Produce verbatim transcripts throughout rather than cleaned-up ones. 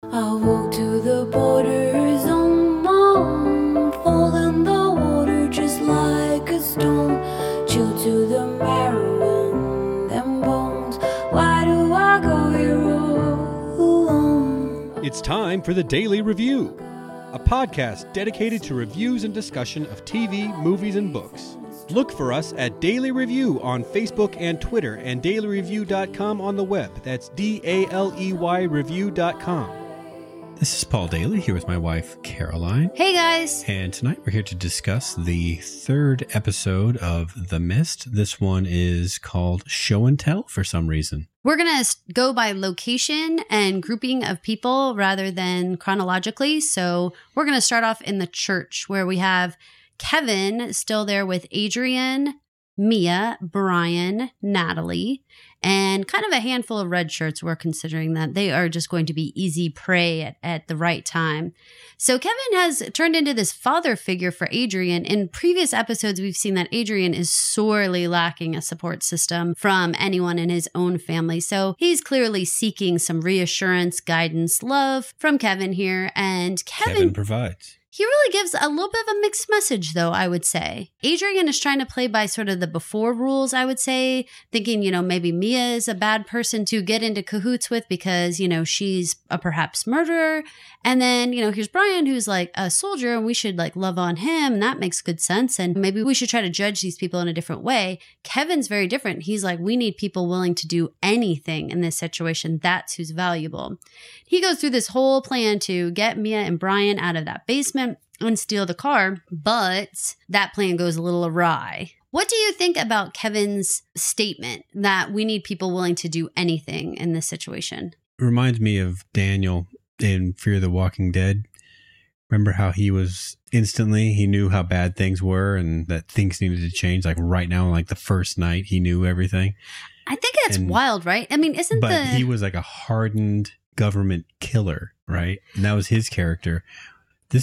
I walk to the border zone, mom, fall in the water just like a stone, chill to the marrow and them bones. Why do I go here all alone? It's time for the Daily Review, a podcast dedicated to reviews and discussion of T V, movies, and books. Look for us at Daily Review on Facebook and Twitter, and daily review dot com on the web. That's D A L E Y review dot com. This is Paul Daly here with my wife, Caroline. Hey, guys. And tonight we're here to discuss the third episode of The Mist. This one is called Show and Tell for some reason. We're going to go by location and grouping of people rather than chronologically. So we're going to start off in the church where we have Kevin still there with Adrian, Mia, Brian, Natalie, and kind of a handful of red shirts. We're considering that they are just going to be easy prey at, at the right time. So Kevin has turned into this father figure for Adrian. In previous episodes, we've seen that Adrian is sorely lacking a support system from anyone in his own family. So he's clearly seeking some reassurance, guidance, love from Kevin here. And Kevin, Kevin provides. He really gives a little bit of a mixed message, though, I would say. Adrian is trying to play by sort of the before rules, I would say, thinking, you know, maybe Mia is a bad person to get into cahoots with because, you know, she's a perhaps murderer. And then, you know, here's Brian, who's like a soldier, and we should like love on him. And that makes good sense. And maybe we should try to judge these people in a different way. Kevin's very different. He's like, we need people willing to do anything in this situation. That's who's valuable. He goes through this whole plan to get Mia and Brian out of that basement and steal the car, but that plan goes a little awry. What do you think about Kevin's statement that we need people willing to do anything in this situation? It reminds me of Daniel in Fear the Walking Dead. Remember how he was instantly, he knew how bad things were and that things needed to change. Like right now, like the first night, he knew everything. I think that's and, wild, right? I mean, isn't but the... he was like a hardened government killer, right? And that was his character. This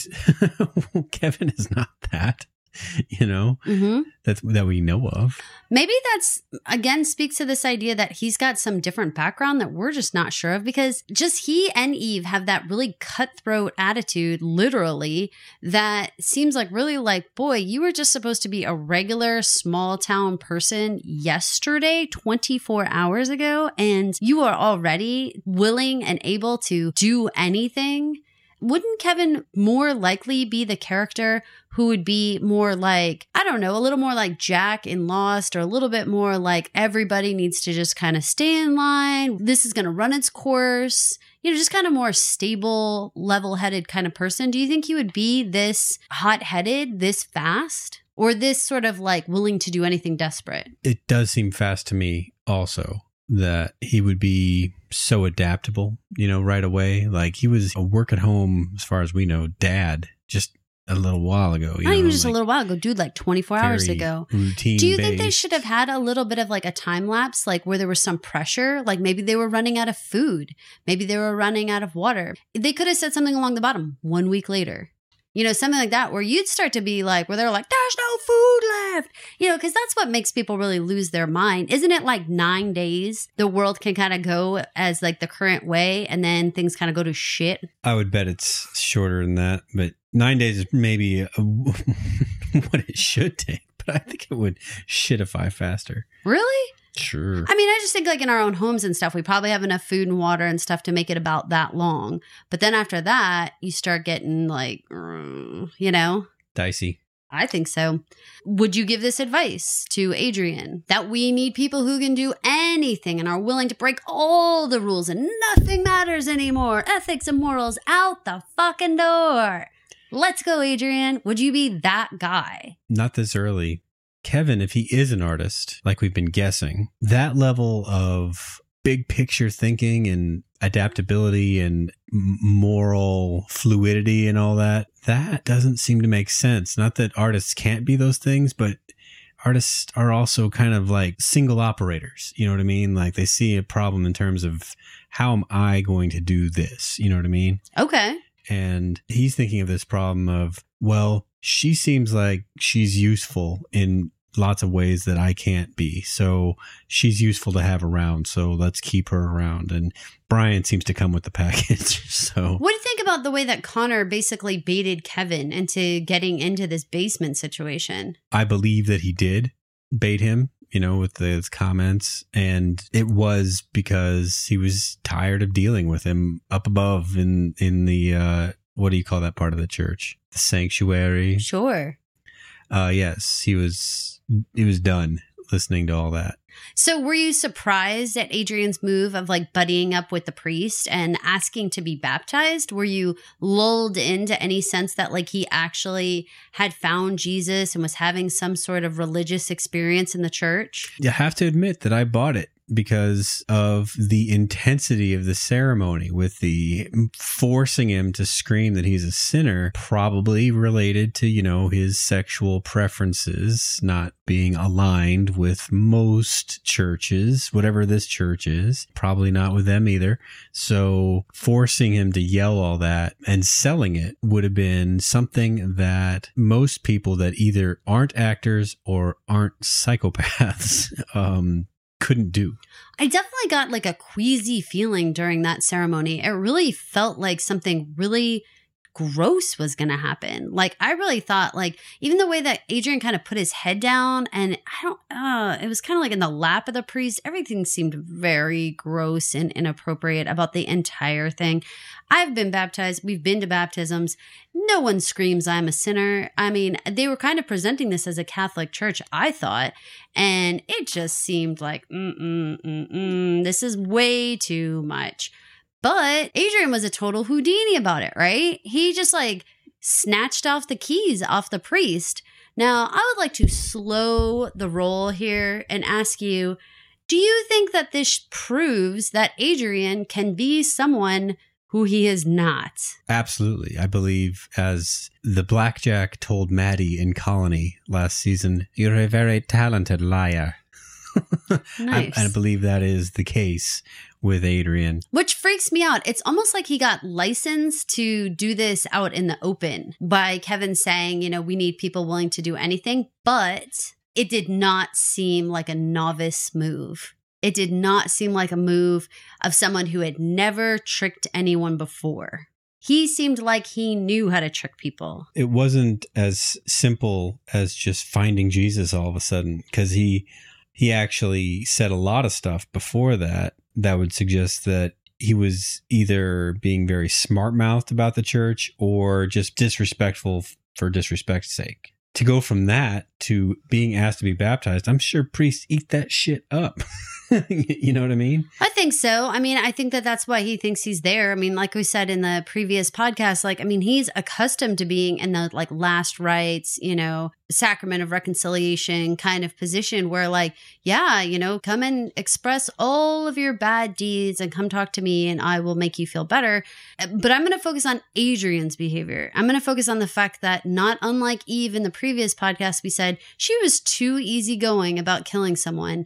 Kevin is not that, you know, mm-hmm. that's that we know of. Maybe that's, again, speaks to this idea that he's got some different background that we're just not sure of, because just he and Eve have that really cutthroat attitude, literally, that seems like really like, boy, you were just supposed to be a regular small town person yesterday, twenty-four hours ago, and you are already willing and able to do anything. Wouldn't Kevin more likely be the character who would be more like, I don't know, a little more like Jack in Lost, or a little bit more like everybody needs to just kind of stay in line. This is going to run its course. You know, just kind of more stable, level-headed kind of person. Do you think he would be this hot-headed, this fast, or this sort of like willing to do anything desperate? It does seem fast to me also that he would be so adaptable, you know, right away. Like he was a work at home, as far as we know, dad just a little while ago. You Not know, even just like a little while ago, dude, like twenty-four hours ago. Routine. Do you think they should have had a little bit of like a time lapse, like where there was some pressure? Like maybe they were running out of food. Maybe they were running out of water. They could have said something along the bottom, one week later. You know, something like that, where you'd start to be like, where they're like, there's no food left. You know, because that's what makes people really lose their mind. Isn't it like nine days the world can kind of go as like the current way, and then things kind of go to shit? I would bet it's shorter than that, but nine days is maybe a, what it should take. But I think it would shitify faster. Really? Sure. I mean, I just think like in our own homes and stuff, we probably have enough food and water and stuff to make it about that long. But then after that, you start getting like, you know? Dicey. I think so. Would you give this advice to Adrian, that we need people who can do anything and are willing to break all the rules and nothing matters anymore? Ethics and morals out the fucking door. Let's go, Adrian. Would you be that guy? Not this early. Kevin, if he is an artist, like we've been guessing, that level of big picture thinking and adaptability and moral fluidity and all that, that doesn't seem to make sense. Not that artists can't be those things, but artists are also kind of like single operators. You know what I mean? Like they see a problem in terms of, how am I going to do this? You know what I mean? Okay. And he's thinking of this problem of, well, she seems like she's useful in lots of ways that I can't be. So she's useful to have around. So let's keep her around. And Brian seems to come with the package. So what do you think about the way that Connor basically baited Kevin into getting into this basement situation? I believe that he did bait him, you know, with his comments. And it was because he was tired of dealing with him up above in, in the, uh, what do you call that part of the church? The sanctuary. Sure. Uh, yes, he was, he was done listening to all that. So were you surprised at Adrian's move of like buddying up with the priest and asking to be baptized? Were you lulled into any sense that like he actually had found Jesus and was having some sort of religious experience in the church? You have to admit that I bought it because of the intensity of the ceremony, with the forcing him to scream that he's a sinner, probably related to, you know, his sexual preferences not being aligned with most churches, whatever this church is, probably not with them either. So forcing him to yell all that and selling it would have been something that most people that either aren't actors or aren't psychopaths, um, couldn't do. I definitely got like a queasy feeling during that ceremony. It really felt like something really gross was going to happen. Like I really thought like even the way that Adrian kind of put his head down and I don't, uh, it was kind of like in the lap of the priest. Everything seemed very gross and inappropriate about the entire thing. I've been baptized. We've been to baptisms. No one screams, I'm a sinner. I mean, they were kind of presenting this as a Catholic church, I thought. And it just seemed like, mm-mm, mm-mm, this is way too much. But Adrian was a total Houdini about it, right? He just like snatched off the keys off the priest. Now, I would like to slow the roll here and ask you, do you think that this proves that Adrian can be someone who he is not? Absolutely. I believe, as the Blackjack told Maddie in Colony last season, you're a very talented liar. Nice. I, I believe that is the case with Adrian. Which freaks me out. It's almost like he got licensed to do this out in the open by Kevin saying, you know, we need people willing to do anything. But it did not seem like a novice move. It did not seem like a move of someone who had never tricked anyone before. He seemed like he knew how to trick people. It wasn't as simple as just finding Jesus all of a sudden, because he he actually said a lot of stuff before that that would suggest that he was either being very smart-mouthed about the church or just disrespectful for disrespect's sake. To go from that to being asked to be baptized, I'm sure priests eat that shit up. You know what I mean? I think so. I mean, I think that that's why he thinks he's there. I mean, like we said in the previous podcast, like, I mean, he's accustomed to being in the like last rites, you know, sacrament of reconciliation kind of position where like, yeah, you know, come and express all of your bad deeds and come talk to me and I will make you feel better. But I'm going to focus on Adrian's behavior. I'm going to focus on the fact that not unlike Eve in the previous podcast, we said she was too easygoing about killing someone.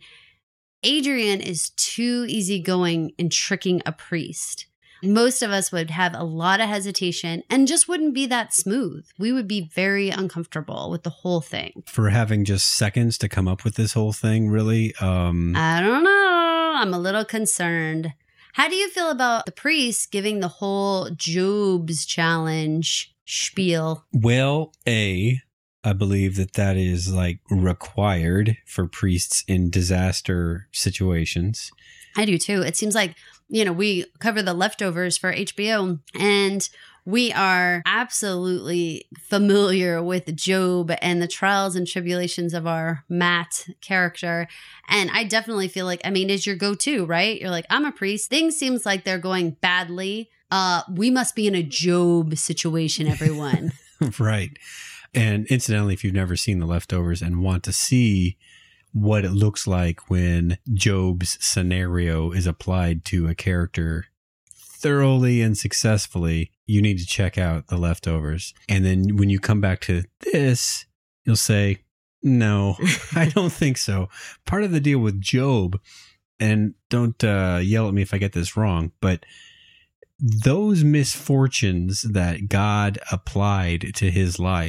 Adrian is too easygoing in tricking a priest. Most of us would have a lot of hesitation and just wouldn't be that smooth. We would be very uncomfortable with the whole thing. For having just seconds to come up with this whole thing, really? Um, I don't know. I'm a little concerned. How do you feel about the priest giving the whole Job's challenge spiel? Well, A... I believe that that is like required for priests in disaster situations. I do too. It seems like, you know, we cover The Leftovers for H B O and we are absolutely familiar with Job and the trials and tribulations of our Matt character. And I definitely feel like, I mean, it's your go-to, right? You're like, I'm a priest. Things seems like they're going badly. Uh, we must be in a Job situation, everyone. Right. And incidentally, if you've never seen The Leftovers and want to see what it looks like when Job's scenario is applied to a character thoroughly and successfully, you need to check out The Leftovers. And then when you come back to this, you'll say, no, I don't think so. Part of the deal with Job, and don't uh, yell at me if I get this wrong, but those misfortunes that God applied to his life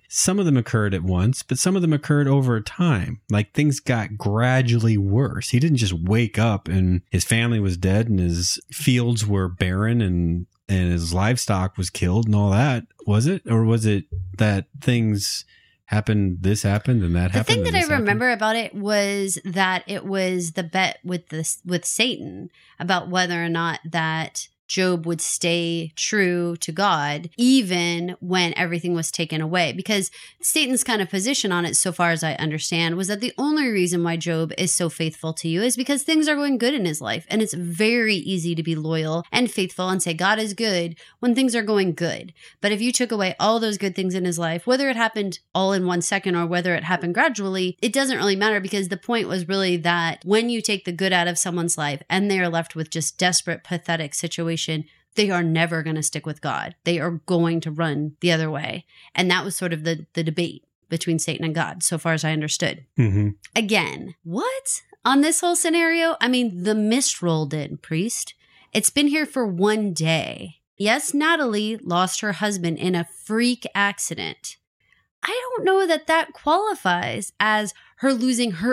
some of them occurred at once, but some of them occurred over time. Like things got gradually worse. He didn't just wake up and his family was dead and his fields were barren and, and his livestock was killed and all that. Was it? Or was it that things happened, this happened and that the happened? The thing that I happened? remember about it was that it was the bet with this with Satan about whether or not that Job would stay true to God even when everything was taken away. Because Satan's kind of position on it, so far as I understand, was that the only reason why Job is so faithful to you is because things are going good in his life. And it's very easy to be loyal and faithful and say God is good when things are going good. But if you took away all those good things in his life, whether it happened all in one second or whether it happened gradually, it doesn't really matter, because the point was really that when you take the good out of someone's life and they are left with just desperate, pathetic situation, they are never going to stick with God. They are going to run the other way. And that was sort of the, the debate between Satan and God, so far as I understood. Mm-hmm. Again, what? On this whole scenario? I mean, the mist rolled in, priest. It's been here for one day. Yes, Natalie lost her husband in a freak accident. I don't know that that qualifies as her losing her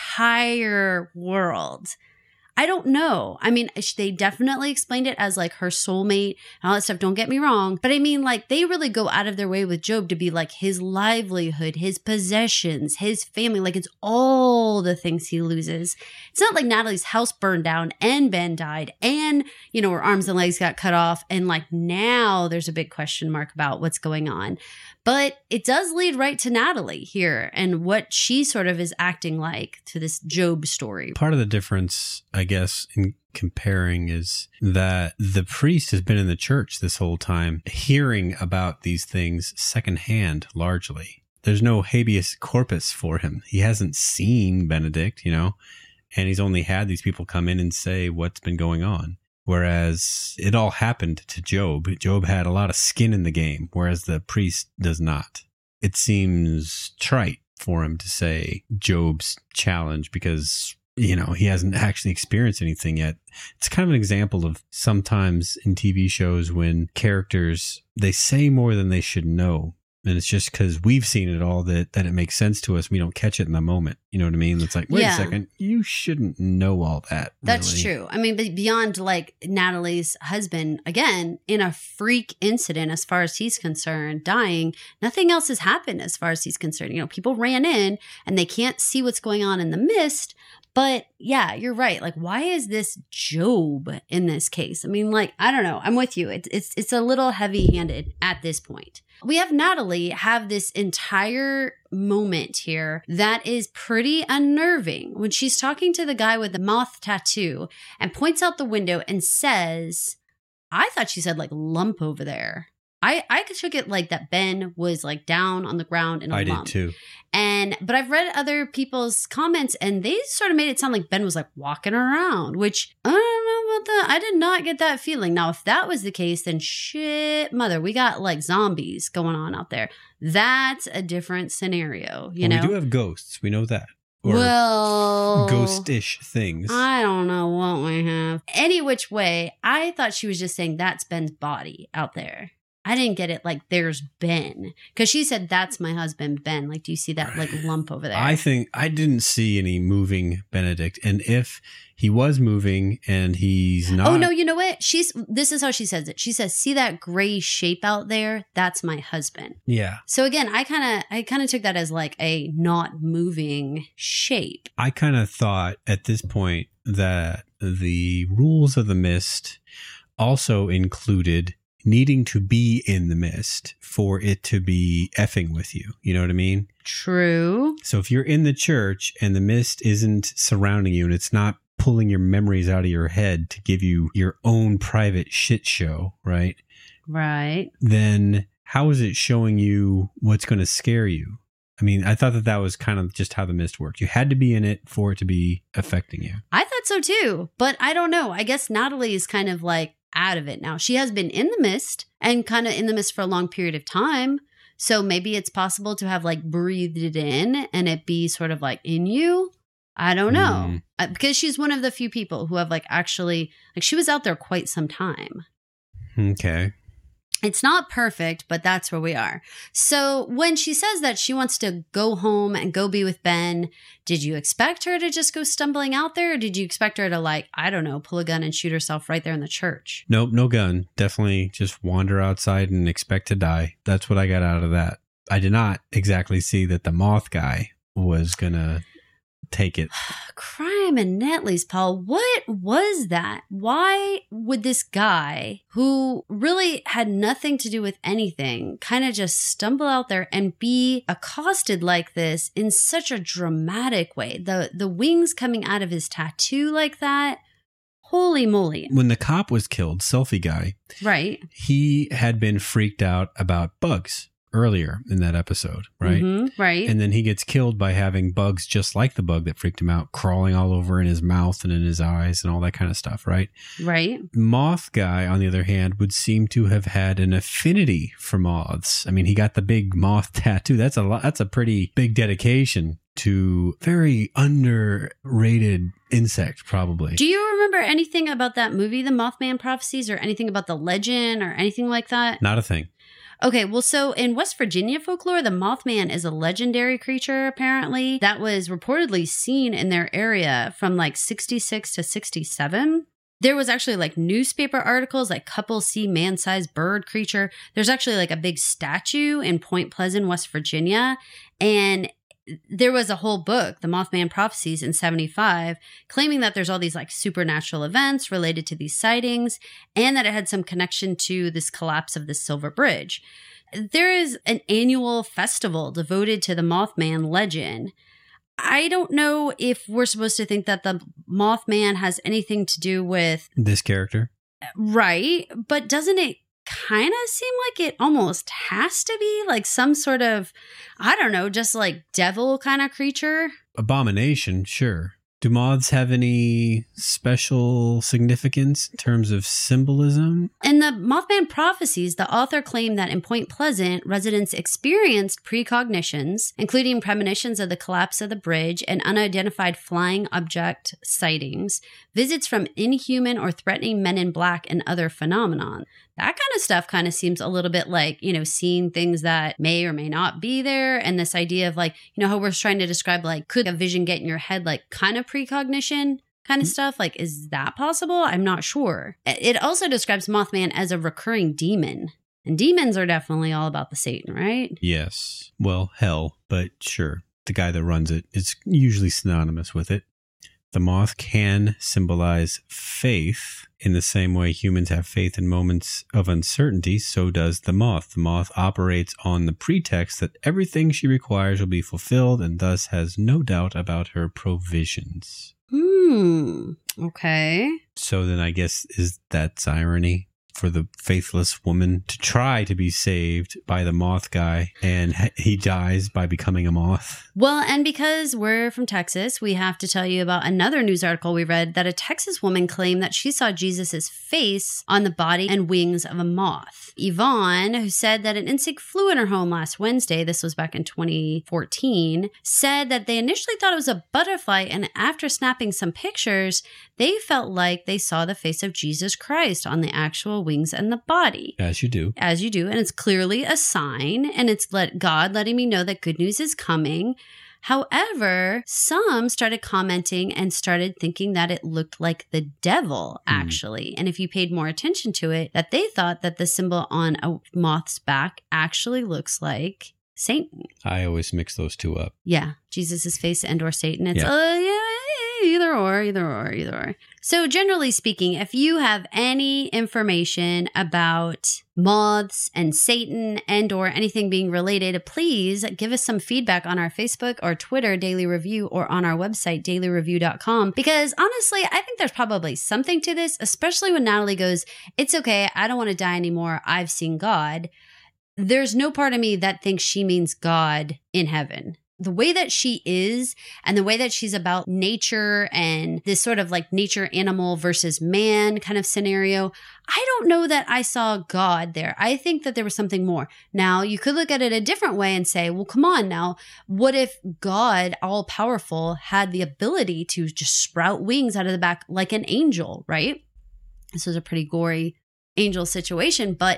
entire world. I don't know. I mean, they definitely explained it as like her soulmate and all that stuff. Don't get me wrong. But I mean, like, they really go out of their way with Job to be like his livelihood, his possessions, his family. Like, it's all the things he loses. It's not like Natalie's house burned down and Ben died and, you know, her arms and legs got cut off. And like now there's a big question mark about what's going on. But it does lead right to Natalie here and what she sort of is acting like to this Job story. Part of the difference, I guess, in comparing is that the priest has been in the church this whole time, hearing about these things secondhand, largely. There's no habeas corpus for him. He hasn't seen Benedict, you know, and he's only had these people come in and say what's been going on. Whereas it all happened to Job. Job had a lot of skin in the game, whereas the priest does not. It seems trite for him to say Job's challenge because, you know, he hasn't actually experienced anything yet. It's kind of an example of sometimes in T V shows when characters, they say more than they should know. And it's just because we've seen it all that, that it makes sense to us. We don't catch it in the moment. You know what I mean? It's like, wait yeah. a second, you shouldn't know all that. That's really. true. I mean, but beyond like Natalie's husband, again, in a freak incident, as far as he's concerned, dying, nothing else has happened as far as he's concerned. You know, people ran in and they can't see what's going on in the mist. But yeah, you're right. Like, why is this Job in this case? I mean, like, I don't know. I'm with you. It's it's it's a little heavy-handed at this point. We have Natalie have this entire moment here that is pretty unnerving when she's talking to the guy with the moth tattoo and points out the window and says, I thought she said like lump over there. I, I took it like that Ben was like down on the ground in a I lump. did too. And, but I've read other people's comments and they sort of made it sound like Ben was like walking around, which I don't know about that. I did not get that feeling. Now, if that was the case, then shit, mother, we got like zombies going on out there. That's a different scenario, you well, know? We do have ghosts. We know that. Or well, ghostish things. I don't know what we have. Any which way, I thought she was just saying that's Ben's body out there. I didn't get it like there's Ben, because she said that's my husband Ben. Like, do you see that like lump over there? I think I didn't see any moving Benedict, and if he was moving and he's not, oh no, you know what? She's this is how she says it. She says, "See that gray shape out there? That's my husband." Yeah. So again, I kind of I kind of took that as like a not moving shape. I kind of thought at this point that the rules of the mist also included needing to be in the mist for it to be effing with you. You know what I mean? True. So if you're in the church and the mist isn't surrounding you and it's not pulling your memories out of your head to give you your own private shit show, right? Right. Then how is it showing you what's going to scare you? I mean, I thought that that was kind of just how the mist worked. You had to be in it for it to be affecting you. I thought so too, but I don't know. I guess Natalie is kind of like out of it now. She has been in the mist and kind of in the mist for a long period of time. So maybe it's possible to have like breathed it in and it be sort of like in you. I don't know. Mm. Uh, because she's one of the few people who have like actually, like she was out there quite some time. Okay. It's not perfect, but that's where we are. So when she says that she wants to go home and go be with Ben, did you expect her to just go stumbling out there? Or did you expect her to, like, I don't know, pull a gun and shoot herself right there in the church? Nope, no gun. Definitely just wander outside and expect to die. That's what I got out of that. I did not exactly see that the moth guy was going to take it. Crime and Netley's, Paul. What was that? Why would this guy, who really had nothing to do with anything, kind of just stumble out there and be accosted like this in such a dramatic way? The the wings coming out of his tattoo like that. Holy moly. When the cop was killed, Selfie Guy, right? He had been freaked out about bugs earlier in that episode, right? Mm-hmm, right. And then he gets killed by having bugs just like the bug that freaked him out, crawling all over in his mouth and in his eyes and all that kind of stuff, right? Right. Moth Guy, on the other hand, would seem to have had an affinity for moths. I mean, he got the big moth tattoo. That's a lot. That's a pretty big dedication to very underrated insect, probably. Do you remember anything about that movie, The Mothman Prophecies, or anything about the legend or anything like that? Not a thing. Okay, well, so in West Virginia folklore, the Mothman is a legendary creature, apparently, that was reportedly seen in their area from like sixty-six to sixty-seven. There was actually like newspaper articles like couple see man-sized bird creature. There's actually like a big statue in Point Pleasant, West Virginia. And there was a whole book, The Mothman Prophecies, in seventy-five, claiming that there's all these like supernatural events related to these sightings and that it had some connection to this collapse of the Silver Bridge. There is an annual festival devoted to the Mothman legend. I don't know if we're supposed to think that the Mothman has anything to do with this character. Right. But doesn't it kind of seem like it almost has to be like some sort of, I don't know, just like devil kind of creature? Abomination, sure. Do moths have any special significance in terms of symbolism? In the Mothman Prophecies, the author claimed that in Point Pleasant, residents experienced precognitions, including premonitions of the collapse of the bridge and unidentified flying object sightings, visits from inhuman or threatening men in black, and other phenomenon. That kind of stuff kind of seems a little bit like, you know, seeing things that may or may not be there. And this idea of like, you know, how we're trying to describe like, could a vision get in your head, like kind of precognition kind of stuff? Like, is that possible? I'm not sure. It also describes Mothman as a recurring demon. And demons are definitely all about the Satan, right? Yes. Well, hell, but sure. The guy that runs it is usually synonymous with it. The moth can symbolize faith in the same way humans have faith in moments of uncertainty. So does the moth. The moth operates on the pretext that everything she requires will be fulfilled and thus has no doubt about her provisions. Hmm. Okay. So then I guess is that's irony for the faithless woman to try to be saved by the moth guy, and he dies by becoming a moth. Well, and because we're from Texas, we have to tell you about another news article we read that a Texas woman claimed that she saw Jesus's face on the body and wings of a moth. Yvonne, who said that an insect flew in her home last Wednesday, this was back in twenty fourteen, said that they initially thought it was a butterfly, and after snapping some pictures, they felt like they saw the face of Jesus Christ on the actual wings and the body. As you do. As you do. And it's clearly a sign, and it's let God letting me know that good news is coming. However, some started commenting and started thinking that it looked like the devil, actually. Mm. And if you paid more attention to it, that they thought that the symbol on a moth's back actually looks like Satan. I always mix those two up. Yeah. Jesus' face and or Satan. It's, yeah. uh, yeah. Either or, either or, either or. So generally speaking, if you have any information about moths and Satan and or anything being related, please give us some feedback on our Facebook or Twitter Daily Review or on our website daily review dot com. Because honestly, I think there's probably something to this, especially when Natalie goes, it's okay, I don't want to die anymore, I've seen God. There's no part of me that thinks she means God in heaven. The way that she is and the way that she's about nature and this sort of like nature animal versus man kind of scenario, I don't know that I saw God there. I think that there was something more. Now, you could look at it a different way and say, well, come on now. What if God, all powerful, had the ability to just sprout wings out of the back like an angel, right? This was a pretty gory angel situation, but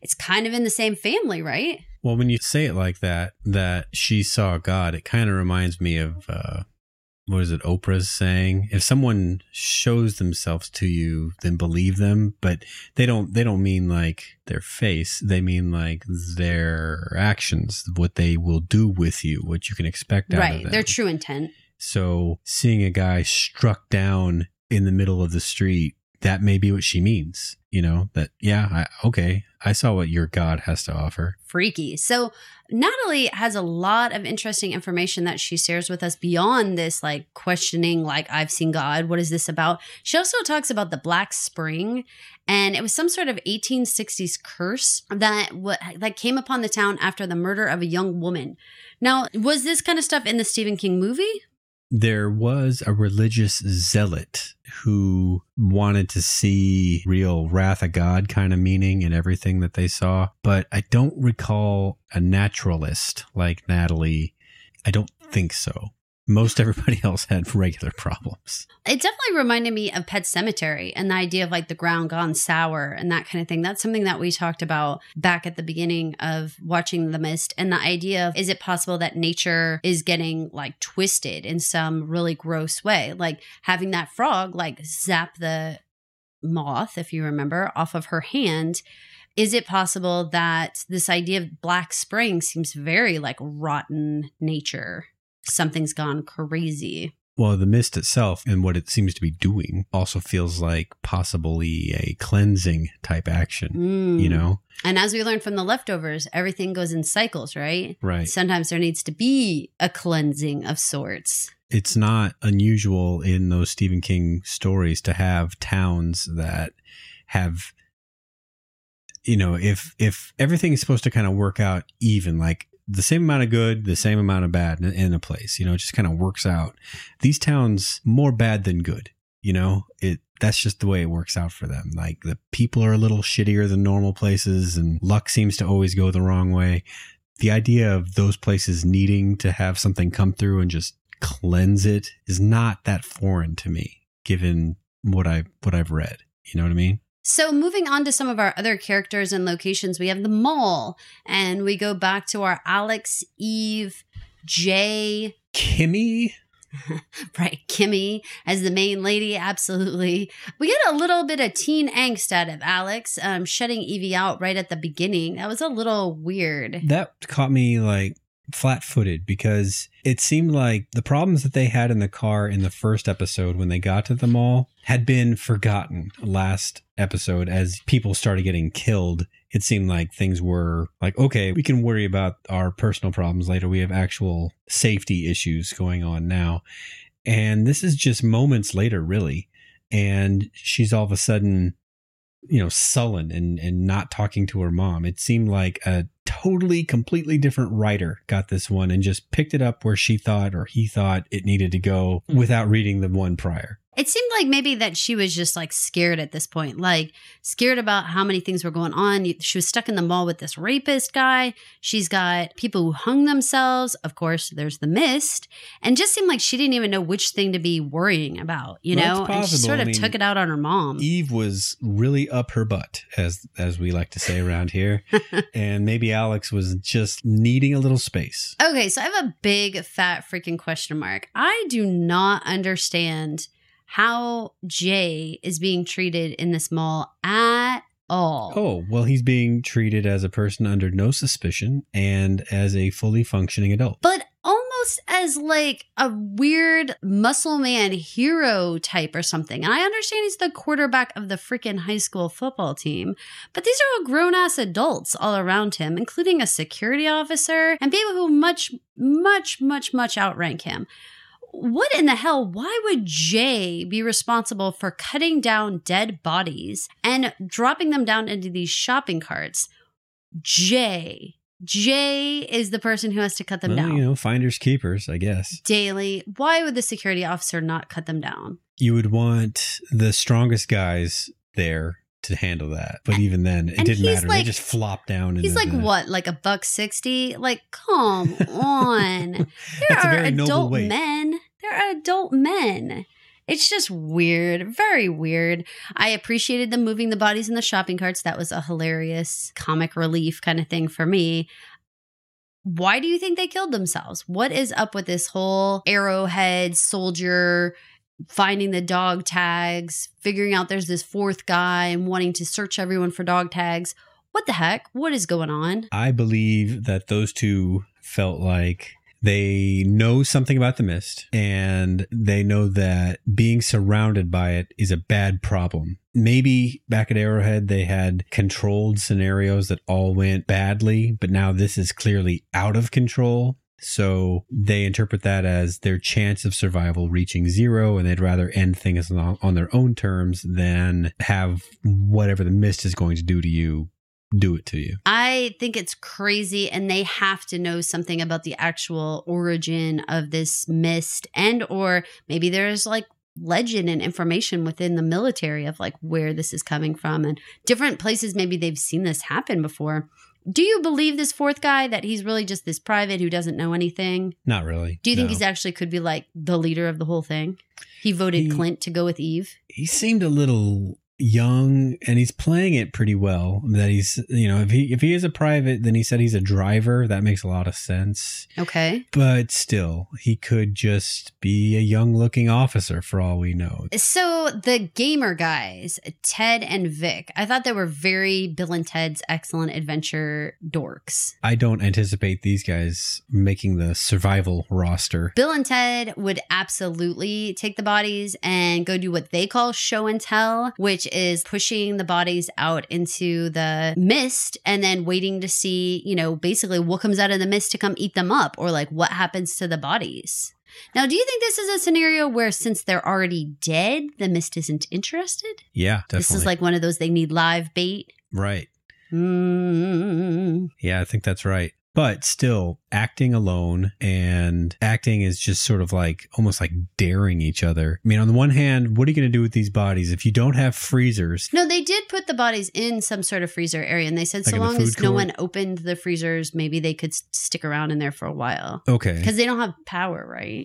it's kind of in the same family, right? Well, when you say it like that, that she saw God, it kind of reminds me of, uh, what is it, Oprah's saying? If someone shows themselves to you, then believe them. But they don't, they don't mean like their face. They mean like their actions, what they will do with you, what you can expect out Right. of them. Their true intent. So seeing a guy struck down in the middle of the street, that may be what she means, you know, that, yeah, I, okay, I saw what your God has to offer. Freaky. So Natalie has a lot of interesting information that she shares with us beyond this, like questioning, like, I've seen God. What is this about? She also talks about the Black Spring, and it was some sort of eighteen sixties curse that w- that came upon the town after the murder of a young woman. Now, was this kind of stuff in the Stephen King movie? There was a religious zealot who wanted to see real wrath of God kind of meaning in everything that they saw. But I don't recall a naturalist like Natalie. I don't think so. Most everybody else had regular problems. It definitely reminded me of Pet Sematary and the idea of like the ground gone sour and that kind of thing. That's something that we talked about back at the beginning of watching The Mist. And the idea of, is it possible that nature is getting like twisted in some really gross way? Like having that frog like zap the moth, if you remember, off of her hand. Is it possible that this idea of Black Spring seems very like rotten nature? Something's gone crazy. Well, the mist itself and what it seems to be doing also feels like possibly a cleansing type action, Mm. you know? And as we learned from The Leftovers, everything goes in cycles, right? Right. Sometimes there needs to be a cleansing of sorts. It's not unusual in those Stephen King stories to have towns that have, you know, if if everything is supposed to kind of work out even, like the same amount of good, the same amount of bad in, in a place, you know, it just kind of works out. These towns, more bad than good, you know, it that's just the way it works out for them. Like the people are a little shittier than normal places and luck seems to always go the wrong way. The idea of those places needing to have something come through and just cleanse it is not that foreign to me, given what I what I've read. You know what I mean? So moving on to some of our other characters and locations, we have the mall, and we go back to our Alex, Eve, Jay, Kimmy. right, Kimmy as the main lady. Absolutely. We get a little bit of teen angst out of Alex, um, shutting Evie out right at the beginning. That was a little weird. That caught me like flat-footed because it seemed like the problems that they had in the car in the first episode when they got to the mall had been forgotten last episode. As people started getting killed, it seemed like things were like, okay, we can worry about our personal problems later. We have actual safety issues going on now. And this is just moments later, really. And she's all of a sudden, you know, sullen and, and not talking to her mom. It seemed like a totally, completely different writer got this one and just picked it up where she thought or he thought it needed to go without reading the one prior. It seemed like maybe that she was just like scared at this point, like scared about how many things were going on. She was stuck in the mall with this rapist guy. She's got people who hung themselves. Of course, there's the mist. And just seemed like she didn't even know which thing to be worrying about, you Well, know? it's And she possible. sort of I mean, took it out on her mom. Eve was really up her butt, as as we like to say around here. And maybe Alex was just needing a little space. Okay, so I have a big fat freaking question mark. I do not understand how Jay is being treated in this mall at all. Oh, well, he's being treated as a person under no suspicion and as a fully functioning adult. But almost as like a weird muscle man hero type or something. And I understand he's the quarterback of the freaking high school football team, but these are all grown ass adults all around him, including a security officer and people who much, much, much, much outrank him. What in the hell? Why would Jay be responsible for cutting down dead bodies and dropping them down into these shopping carts? Jay. Jay is the person who has to cut them Well, down. you know, finders keepers, I guess. Daily. Why would the security officer not cut them down? You would want the strongest guys there to handle that. But even then, it And didn't he's matter. like- they just flopped down. He's into like, the, what, like a buck sixty? Like, come on. There That's a are very noble adult weight. men. There are adult men. It's just weird, very weird. I appreciated them moving the bodies in the shopping carts. That was a hilarious comic relief kind of thing for me. Why do you think they killed themselves? What is up with this whole Arrowhead soldier finding the dog tags, figuring out there's this fourth guy and wanting to search everyone for dog tags? What the heck? What is going on? I believe that those two felt like they know something about the mist, and they know that being surrounded by it is a bad problem. Maybe back at Arrowhead, they had controlled scenarios that all went badly, but now this is clearly out of control. So they interpret that as their chance of survival reaching zero, and they'd rather end things on, on their own terms than have whatever the mist is going to do to you do it to you. I think it's crazy, and they have to know something about the actual origin of this mist, and or maybe there's like legend and information within the military of like where this is coming from and different places maybe they've seen this happen before. Do you believe this fourth guy that he's really just this private who doesn't know anything? Not really. Do you think no. he's actually could be like the leader of the whole thing? He voted he, Clint to go with Eve. He seemed a little young, and he's playing it pretty well. That he's, you know, if he if he is a private, then he said he's a driver. That makes a lot of sense. Okay. But still, he could just be a young looking officer for all we know. So the gamer guys, Ted and Vic, I thought they were very Bill and Ted's Excellent Adventure dorks. I don't anticipate these guys making the survival roster. Bill and Ted would absolutely take the bodies and go do what they call show and tell, which is pushing the bodies out into the mist and then waiting to see, you know, basically what comes out of the mist to come eat them up, or like what happens to the bodies. Now, do you think this is a scenario where since they're already dead, the mist isn't interested? Yeah, definitely. This is like one of those they need live bait. Right. Mm. Yeah, I think that's right. But still, acting alone and acting is just sort of like almost like daring each other. I mean, on the one hand, what are you going to do with these bodies if you don't have freezers? No, they did put the bodies in some sort of freezer area, and they said Like so in the long food as no court? one opened the freezers, maybe they could s- stick around in there for a while. Okay. Because they don't have power, right?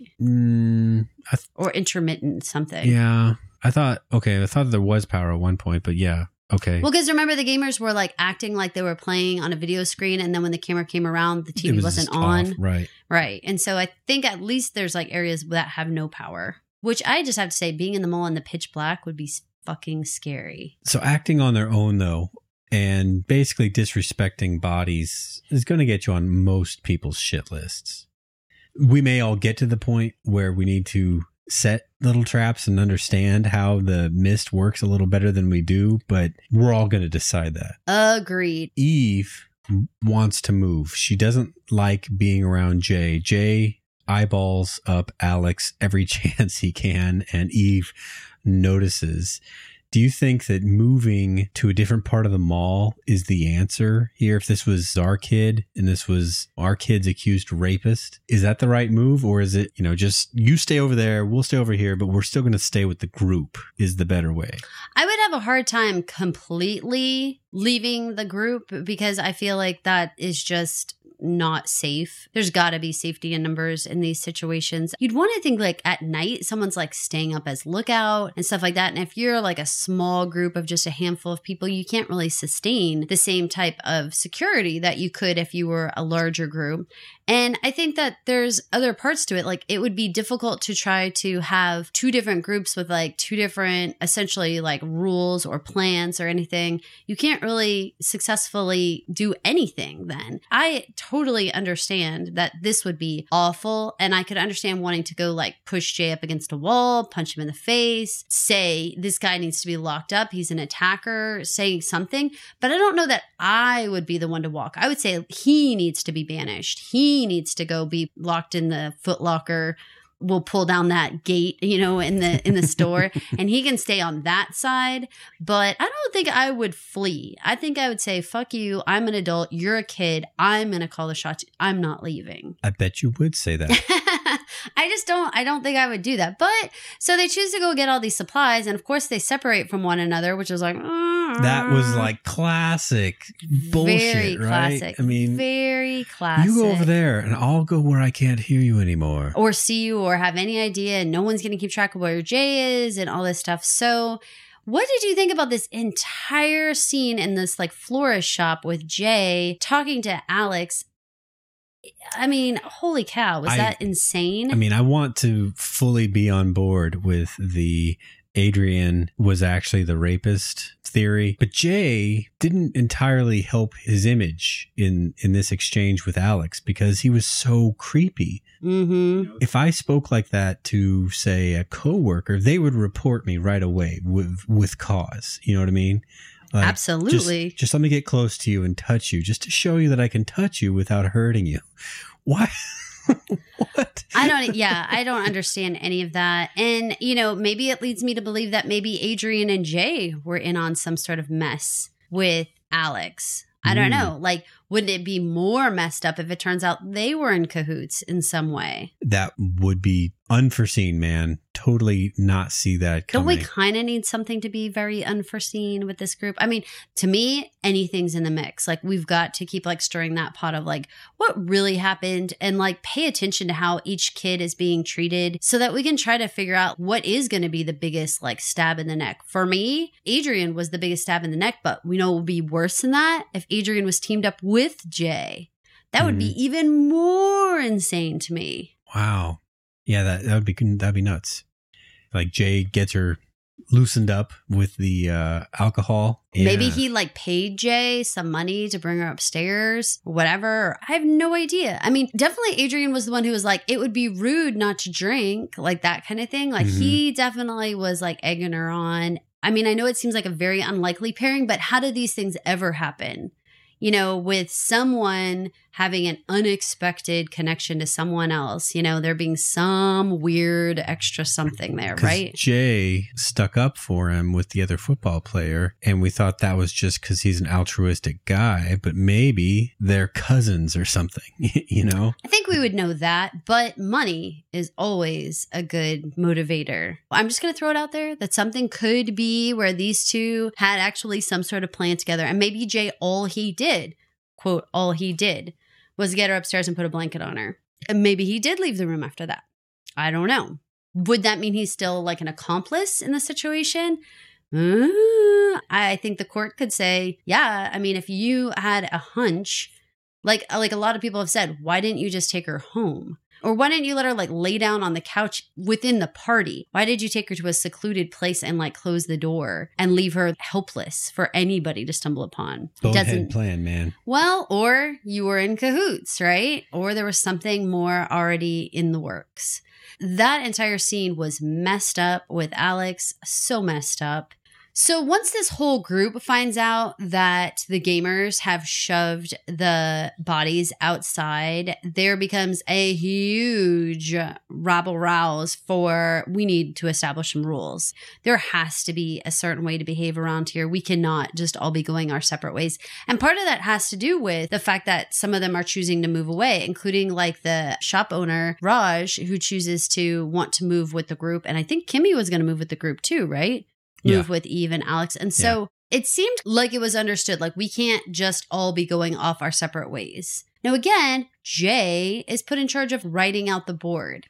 Mm, I th- Or intermittent something. yeah. I thought, okay, I thought there was power at one point, but yeah. Okay. Well, because remember, the gamers were like acting like they were playing on a video screen, and then when the camera came around, the T V It was wasn't just on. off, right. Right. And so I think at least there's like areas that have no power, which I just have to say, being in the mall in the pitch black would be s- fucking scary. So acting on their own, though, and basically disrespecting bodies is going to get you on most people's shit lists. We may all get to the point where we need to set little traps and understand how the mist works a little better than we do, but we're all going to decide that. Agreed. Eve wants to move. She doesn't like being around Jay. Jay eyeballs up Alex every chance he can, and Eve notices. Do you think that moving to a different part of the mall is the answer here? If this was our kid and this was our kid's accused rapist, is that the right move? Or is it, you know, just you stay over there, we'll stay over here, but we're still going to stay with the group is the better way? I would have a hard time completely leaving the group because I feel like that is just not safe. There's got to be safety in numbers in these situations. You'd want to think like at night, someone's like staying up as lookout and stuff like that. And if you're like a small group of just a handful of people, you can't really sustain the same type of security that you could if you were a larger group. And I think that there's other parts to it. Like it would be difficult to try to have two different groups with like two different essentially like rules or plans or anything. You can't really successfully do anything then. I totally understand that this would be awful. And I could understand wanting to go like push Jay up against a wall, punch him in the face, say this guy needs to be locked up. He's an attacker, saying something. But I don't know that I would be the one to walk. I would say he needs to be banished. He needs to go be locked in the Foot Locker. We'll pull down that gate, you know, in the in the store, and he can stay on that side. But I don't think I would flee. I think I would say, fuck you. I'm an adult. You're a kid. I'm going to call the shots. I'm not leaving. I bet you would say that. I just don't, I don't think I would do that. But so they choose to go get all these supplies. And of course they separate from one another, which is like, oh, That was like classic bullshit, Very right? classic. I mean, very classic. you go over there and I'll go where I can't hear you anymore. Or see you or have any idea, and no one's going to keep track of where Jay is and all this stuff. So what did you think about this entire scene in this like florist shop with Jay talking to Alex? I mean, holy cow, was I- that insane? I mean, I want to fully be on board with the Adrian was actually the rapist theory, but Jay didn't entirely help his image in, in this exchange with Alex because he was so creepy. Mm-hmm. If I spoke like that to, say, a coworker, they would report me right away with, with cause. You know what I mean? Like, Absolutely. Just, just let me get close to you and touch you, just to show you that I can touch you without hurting you. Why? What? I don't, yeah, I don't understand any of that. And, you know, maybe it leads me to believe that maybe Adrian and Jay were in on some sort of mess with Alex. I don't Mm. know. Like, wouldn't it be more messed up if it turns out they were in cahoots in some way? That would be unforeseen, man. Totally not see that Don't coming. we kind of need something to be very unforeseen with this group? I mean, to me, anything's in the mix. Like, we've got to keep like stirring that pot of like what really happened and like pay attention to how each kid is being treated so that we can try to figure out what is going to be the biggest like stab in the neck. For me, Adrian was the biggest stab in the neck, but we know it would be worse than that if Adrian was teamed up with Jay. That would be even more insane to me. Wow. Yeah, that, that would be that'd be nuts. Like Jay gets her loosened up with the uh, alcohol. Maybe Yeah. he like paid Jay some money to bring her upstairs or whatever. I have no idea. I mean, definitely Adrian was the one who was like, it would be rude not to drink, like that kind of thing. Like Mhm. he definitely was like egging her on. I mean, I know it seems like a very unlikely pairing, but how do these things ever happen? You know, with someone having an unexpected connection to someone else, you know, there being some weird extra something there, 'Cause right? Jay stuck up for him with the other football player, and we thought that was just because he's an altruistic guy, but maybe they're cousins or something, you know? I think we would know that, but money is always a good motivator. I'm just going to throw it out there that something could be where these two had actually some sort of plan together. And maybe Jay, all he did, quote, all he did was get her upstairs and put a blanket on her. And maybe he did leave the room after that. I don't know. Would that mean he's still like an accomplice in the situation? Uh, I think the court could say, yeah, I mean, if you had a hunch, like like a lot of people have said, why didn't you just take her home? Or why didn't you let her like lay down on the couch within the party? Why did you take her to a secluded place and like close the door and leave her helpless for anybody to stumble upon? It Bonehead plan, man. Well, or you were in cahoots, right? Or there was something more already in the works. That entire scene was messed up with Alex, so messed up. So once this whole group finds out that the gamers have shoved the bodies outside, there becomes a huge rabble rouse for we need to establish some rules. There has to be a certain way to behave around here. We cannot just all be going our separate ways. And part of that has to do with the fact that some of them are choosing to move away, including like the shop owner, Raj, who chooses to want to move with the group. And I think Kimmy was going to move with the group too, right? Move Yeah. with Eve and Alex. And so it seemed like it was understood, like we can't just all be going off our separate ways. Now, again, Jay is put in charge of writing out the board.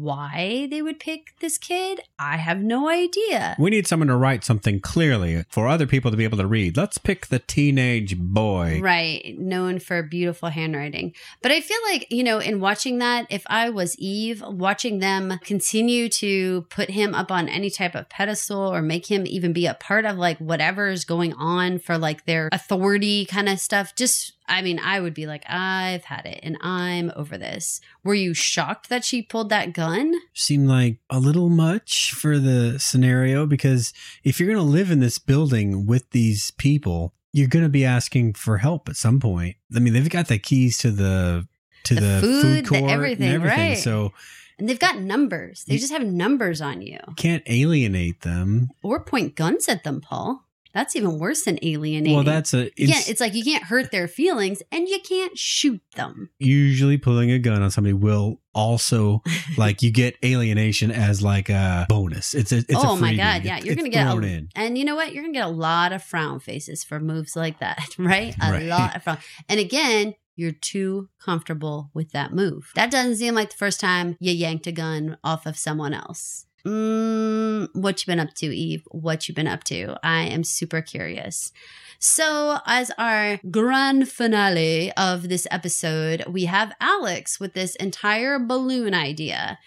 Why they would pick this kid, I have no idea. We need someone to write something clearly for other people to be able to read. Let's pick the teenage boy. Right, known for beautiful handwriting. But I feel like, you know, in watching that, if I was Eve, watching them continue to put him up on any type of pedestal or make him even be a part of like whatever is going on for like their authority kind of stuff, just, I mean, I would be like, I've had it and I'm over this. Were you shocked that she pulled that gun? Seemed like a little much for the scenario because if you're going to live in this building with these people, you're going to be asking for help at some point. I mean, they've got the keys to the to The the, food, food the court everything, and everything. right. So And they've got numbers. They You- just have numbers on you you can't alienate them. or point guns at them, Paul. That's even worse than alienating. Well, that's a. It's, yeah, it's like you can't hurt their feelings and you can't shoot them. Usually pulling a gun on somebody will also, like, you get alienation as like a bonus. It's a, it's oh a my freebie. God. Yeah. It's, You're going to it's get, thrown a, in. and you know what? You're going to get a lot of frown faces for moves like that, right? A Right. lot of frown. And again, you're too comfortable with that move. That doesn't seem like the first time you yanked a gun off of someone else. Mm, what you been up to, Eve? What you been up to? I am super curious. So as our grand finale of this episode, we have Alex with this entire balloon idea.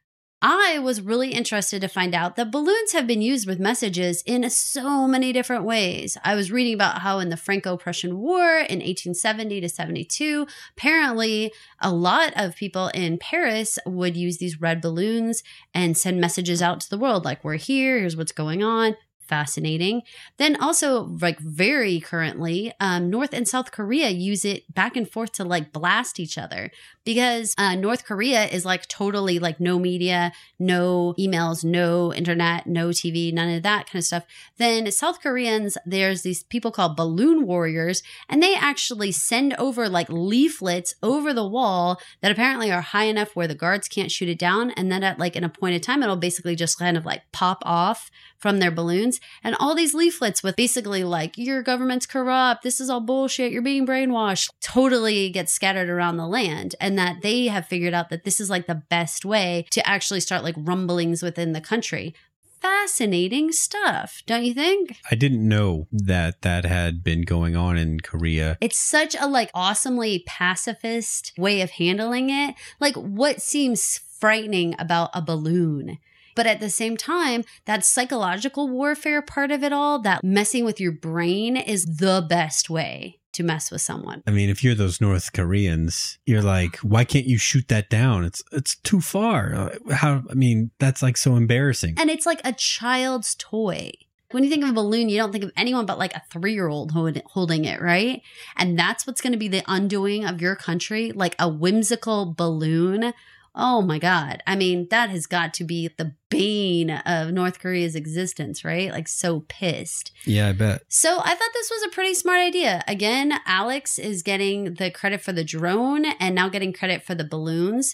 I was really interested to find out that balloons have been used with messages in so many different ways. I was reading about how in the Franco-Prussian War in eighteen seventy to seventy-two, apparently a lot of people in Paris would use these red balloons and send messages out to the world like, we're here, here's what's going on. Fascinating. Then also, like very currently, um, North and South Korea use it back and forth to like blast each other because uh, North Korea is like totally like no media, no emails, no internet, no T V, none of that kind of stuff. Then South Koreans, there's these people called balloon warriors, and they actually send over like leaflets over the wall that apparently are high enough where the guards can't shoot it down. And then at like an appointed time, it'll basically just kind of like pop off from their balloons. And all these leaflets with basically like, your government's corrupt, this is all bullshit, you're being brainwashed, totally get scattered around the land. And that they have figured out that this is like the best way to actually start like rumblings within the country. Fascinating stuff, don't you think? I didn't know that that had been going on in Korea. It's such a like awesomely pacifist way of handling it. Like what seems frightening about a balloon? But at the same time, that psychological warfare part of it all, that messing with your brain is the best way to mess with someone. I mean, if you're those North Koreans, you're like, why can't you shoot that down? It's it's too far. How? I mean, that's like so embarrassing. And it's like a child's toy. When you think of a balloon, you don't think of anyone but like a three-year-old holding it, right? And that's what's going to be the undoing of your country, like a whimsical balloon. Oh my God. I mean, that has got to be the bane of North Korea's existence, right? Like so pissed. Yeah, I bet. So I thought this was a pretty smart idea. Again, Alex is getting the credit for the drone and now getting credit for the balloons.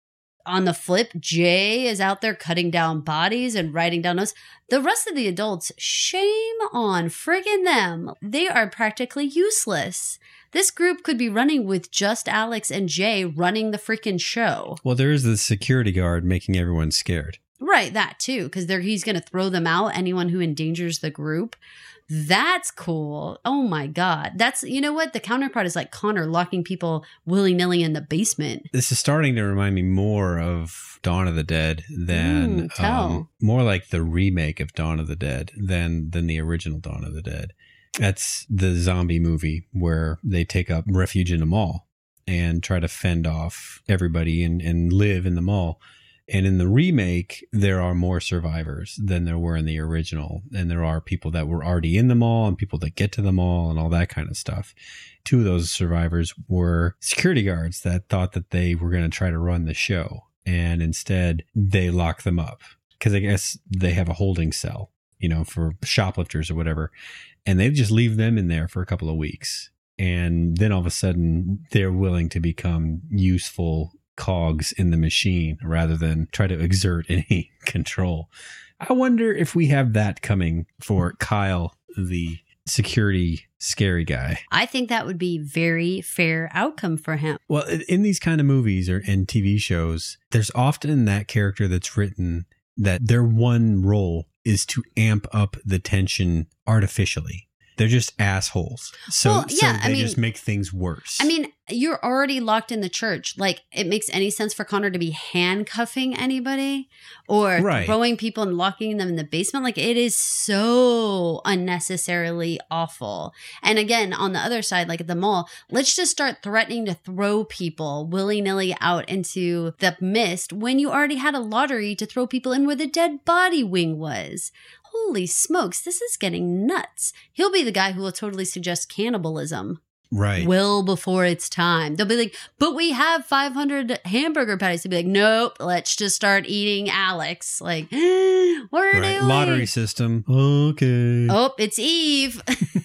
On the flip, Jay is out there cutting down bodies and writing down notes. The rest of the adults, shame on friggin' them. They are practically useless. This group could be running with just Alex and Jay running the freaking show. Well, there is the security guard making everyone scared. Right, that too, because he's going to throw them out, anyone who endangers the group. That's cool. Oh my God. That's, you know what? The counterpart is like Connor locking people willy-nilly in the basement. This is starting to remind me more of Dawn of the Dead than, Mm, tell. um, more like the remake of Dawn of the Dead than, than the original Dawn of the Dead. That's the zombie movie where they take up refuge in a mall and try to fend off everybody and, and live in the mall. And in the remake, there are more survivors than there were in the original. And there are people that were already in the mall and people that get to the mall and all that kind of stuff. Two of those survivors were security guards that thought that they were going to try to run the show. And instead, they lock them up because I guess they have a holding cell, you know, for shoplifters or whatever. And they just leave them in there for a couple of weeks. And then all of a sudden, they're willing to become useful cogs in the machine rather than try to exert any control. I wonder if we have that coming for Kyle, the security scary guy. I think that would be very fair outcome for him. Well, in these kind of movies or in T V shows, there's often that character that's written that their one role is to amp up the tension artificially. They're just assholes. So, Well, yeah, so I they mean- just make things worse. I mean, you're already locked in the church. Like, it makes any sense for Connor to be handcuffing anybody or Right. throwing people and locking them in the basement. Like, it is so unnecessarily awful. And again, on the other side, like at the mall, let's just start threatening to throw people willy-nilly out into the mist when you already had a lottery to throw people in where the dead body wing was. Holy smokes, this is getting nuts. He'll be the guy who will totally suggest cannibalism. right. Well before it's time. They'll be like, but we have five hundred hamburger patties. They'll be like, nope, let's just start eating Alex. Like, We're Right. doing Lottery system. Okay. Oh, it's Eve.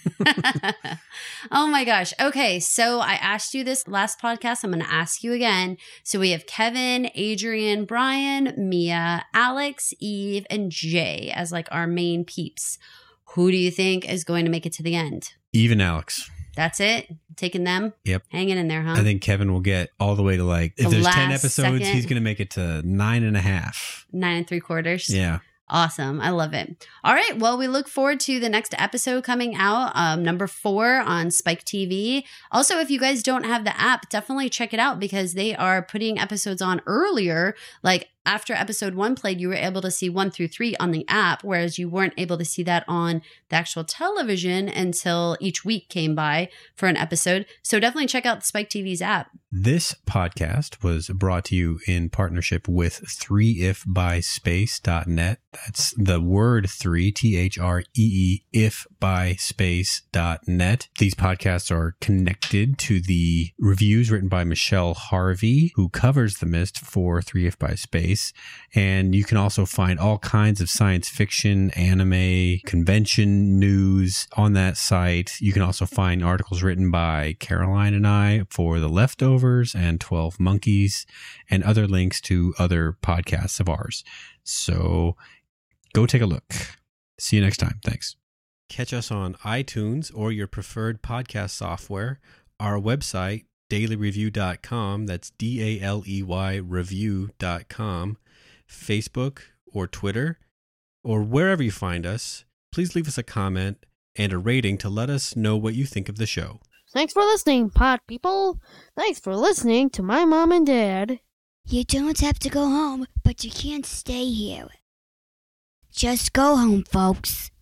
Oh my gosh. Okay. So I asked you this last podcast. I'm going to ask you again. So we have Kevin, Adrian, Brian, Mia, Alex, Eve, and Jay as like our main peeps. Who do you think is going to make it to the end? Even Alex. That's it? Taking them? Yep. Hanging in there, huh? I think Kevin will get all the way to like, if The there's ten last episodes, second. he's going to make it to nine and a half. Nine and three quarters. Yeah. Awesome. I love it. All right. Well, we look forward to the next episode coming out, um, number four on Spike T V. Also, if you guys don't have the app, definitely check it out because they are putting episodes on earlier. Like after episode one played, you were able to see one through three on the app, whereas you weren't able to see that on the actual television until each week came by for an episode. So definitely check out Spike T V's app. This podcast was brought to you in partnership with three if by space dot net. That's the word three, T H R E E, if by space dot net. These podcasts are connected to the reviews written by Michelle Harvey, who covers The Mist for three if by Space. And you can also find all kinds of science fiction, anime, convention news on that site. You can also find articles written by Caroline and I for The Leftovers and twelve Monkeys and other links to other podcasts of ours. So go take a look. See you next time. Thanks. Catch us on iTunes or your preferred podcast software. Our website, daily review dot com. That's D A L E Y review dot com. Facebook or Twitter or wherever you find us. Please leave us a comment and a rating to let us know what you think of the show. Thanks for listening, pod people. Thanks for listening to my mom and dad. You don't have to go home, but you can't stay here. Just go home, folks.